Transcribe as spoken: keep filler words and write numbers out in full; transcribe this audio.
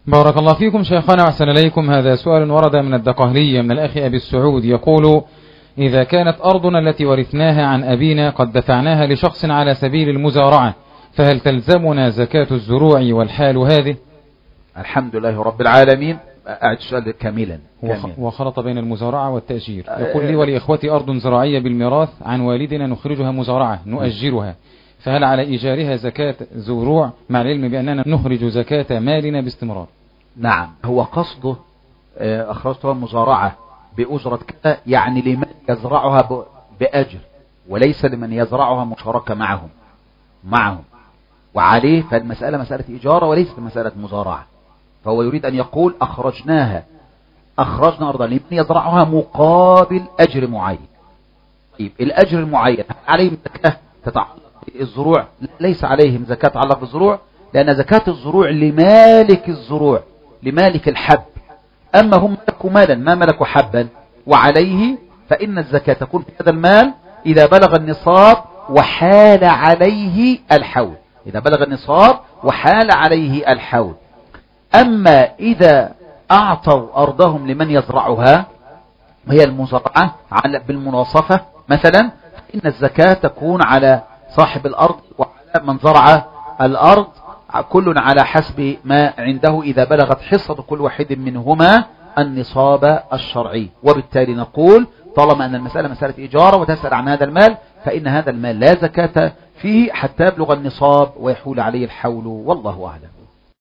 بارك الله فيكم شيخنا وأحسن إليكم. هذا سؤال ورد من الدقهلية من الأخ أبي السعود يقول: إذا كانت أرضنا التي ورثناها عن أبينا قد دفعناها لشخص على سبيل المزارعة، فهل تلزمنا زكاة الزروع والحال هذه؟ الحمد لله رب العالمين. أعد السؤال كاملا. وخلط بين المزارعة والتأجير. يقول: لي ولإخوتي أرض زراعية بالميراث عن والدنا نخرجها مزارعة نؤجرها، فهل على إيجارها زكاة زروع مع العلم بأننا نخرج زكاة مالنا باستمرار؟ نعم، هو قصده أخرجتها مزارعة بأجرة كذا، يعني لمن يزرعها بأجر، وليس لمن يزرعها مشاركة معهم معهم وعليه، فالمسألة مسألة إجارة وليست مسألة مزارعة. فهو يريد أن يقول أخرجناها أخرجنا أرضا لمن يزرعها مقابل أجر معين. طيب الأجر المعين عليهم زكاة تتعلق بالزروع؟ ليس عليهم زكاة تتعلق بالزروع، لأن زكاة الزروع لمالك الزروع، لمالك الحب. أما هم ملكوا مالا ما ملكوا حبا، وعليه فإن الزكاة تكون في هذا المال إذا بلغ النصاب وحال عليه الحول، إذا بلغ النصاب وحال عليه الحول. أما إذا أعطوا أرضهم لمن يزرعها وهي المزرعة بالمناصفة مثلا، فإن الزكاة تكون على صاحب الأرض وعلى من زرع الأرض، كل على حسب ما عنده إذا بلغت حصة كل واحد منهما النصاب الشرعي. وبالتالي نقول طالما أن المسألة مسألة إيجار وتسأل عن هذا المال، فإن هذا المال لا زكاة فيه حتى يبلغ النصاب ويحول عليه الحول، والله أعلم.